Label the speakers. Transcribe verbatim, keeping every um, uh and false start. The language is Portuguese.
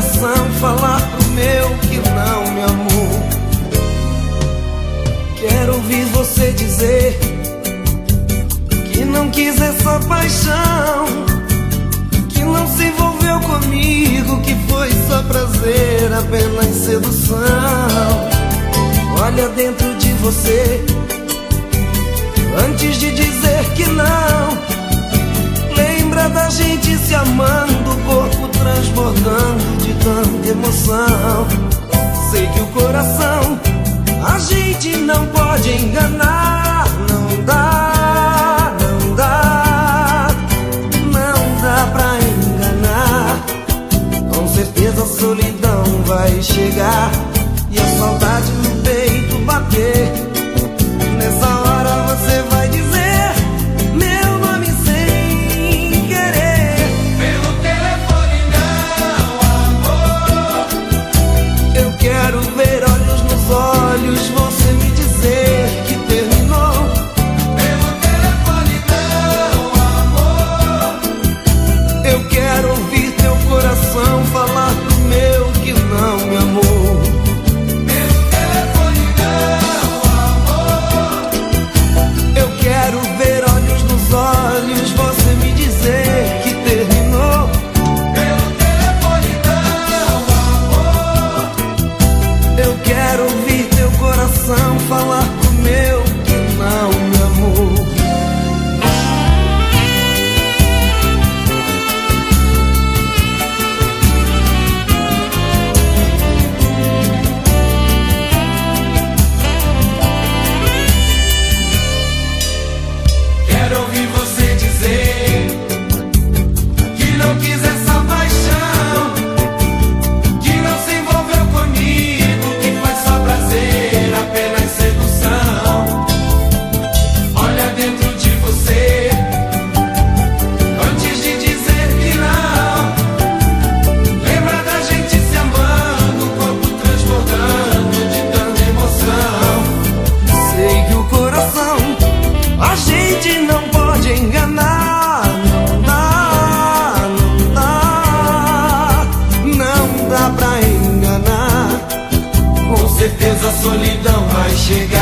Speaker 1: coração falar pro meu que não me amou. Quero ouvir você dizer que não quis essa paixão, que não se envolveu comigo, que foi só prazer, apenas sedução. Olha dentro de você antes de dizer que não. Lembra da gente se amando, o corpo transbordando de tanta emoção. Sei que o coração a gente não pode enganar. Não dá, não dá, não dá pra enganar. Com certeza a solidão vai chegar e a saudade no peito bater. Nessa hora você vai dizer meu nome sem querer.
Speaker 2: Pelo telefone não, amor.
Speaker 1: Eu quero ver olhos nos olhos, você me dizer que terminou.
Speaker 2: Pelo telefone não, amor.
Speaker 1: Eu quero ouvir teu coração falar pro meu que não me amou.
Speaker 2: Pelo telefone não, amor.
Speaker 1: Eu quero ver olhos nos olhos, você me dizer que terminou.
Speaker 2: Pelo telefone não, amor.
Speaker 1: Eu quero ouvir teu coração falar pro meu que não me amou.
Speaker 2: Quero ouvir você dizer que não quis essa paixão, que não se envolveu comigo, que foi só prazer, apenas sedução. Olha dentro de você antes de dizer que não. Lembra da gente se amando, o corpo transbordando de tanta emoção.
Speaker 1: Sei que o coração a gente não pode enganar. Não dá, não dá, não dá pra enganar.
Speaker 2: Com certeza a solidão vai chegar